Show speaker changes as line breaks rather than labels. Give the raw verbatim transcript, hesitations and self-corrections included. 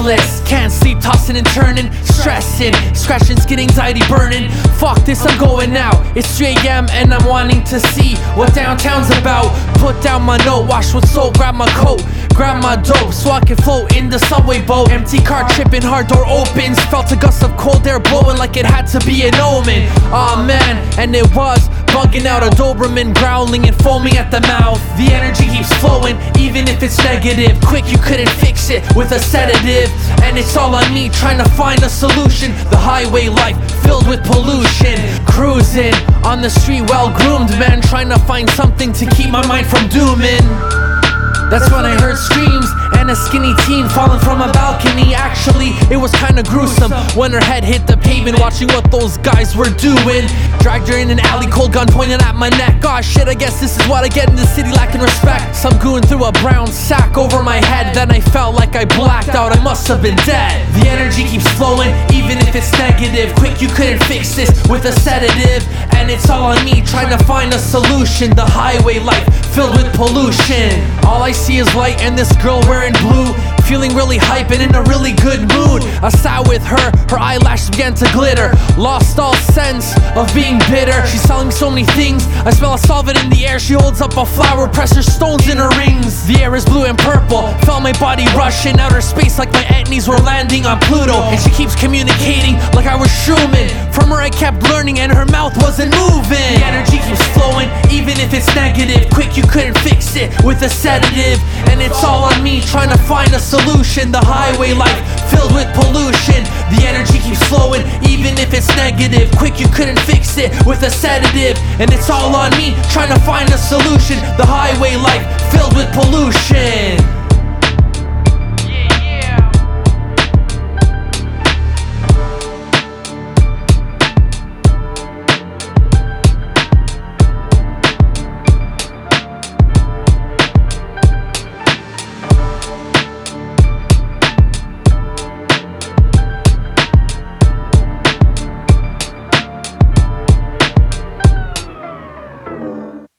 restless, can't sleep, tossing and turning, stressing, scratching, skin, anxiety burning. Fuck this, I'm going now. It's three A M and I'm wanting to see what downtown's about. Put down my note, wash with soap, grab my coat, grab my dope, so I can float in the subway boat. Empty car tripping, hard door opens, felt a gust of cold air blowing like it had to be an omen. Aw oh, man, and it was bugging out, a Doberman growling and foaming at the mouth. The energy keeps flowing, even if it's negative. Quick, you couldn't fix it with a sedative, and it's all on me trying to find a solution. The highway life filled with pollution, cruising on the street, well groomed man, trying to find something to keep my mind from dooming. That's when I heard screams and a skinny teen falling from a balcony. Actually, it was kinda gruesome when her head hit the pavement, watching what those guys were doing. Dragged her in an alley, cold gun pointing at my neck. Gosh shit, I guess this is what I get in the city, lacking respect. Some goon threw a brown sack over my head, then I felt like I blacked out, I must have been dead. The energy keeps flowing, even if it's negative. Quick, you couldn't fix this with a sedative, and it's all on me trying to find a solution. The highway life filled with pollution. All I see is light and this girl wearing blue, feeling really hype and in a really good mood. I sat with her, her eyelashes began to glitter, lost all sense of being bitter. She's telling me so many things, I smell a solvent in the air. She holds up a flower, presses stones in her rings. The air is blue and purple, felt my body rush in outer space like my etnies were landing on Pluto. And she keeps communicating like I was Schumann. From her I kept learning and her mouth wasn't moving. The energy keeps flowing, even if it's negative. Quick, you couldn't fix it with a sedative, and it's all on me trying to find a solution. The highway life filled with pollution. The energy keeps flowing, even if it's negative. Quick, you couldn't fix it with a sedative, and it's all on me trying to find a solution. The highway life filled with pollution.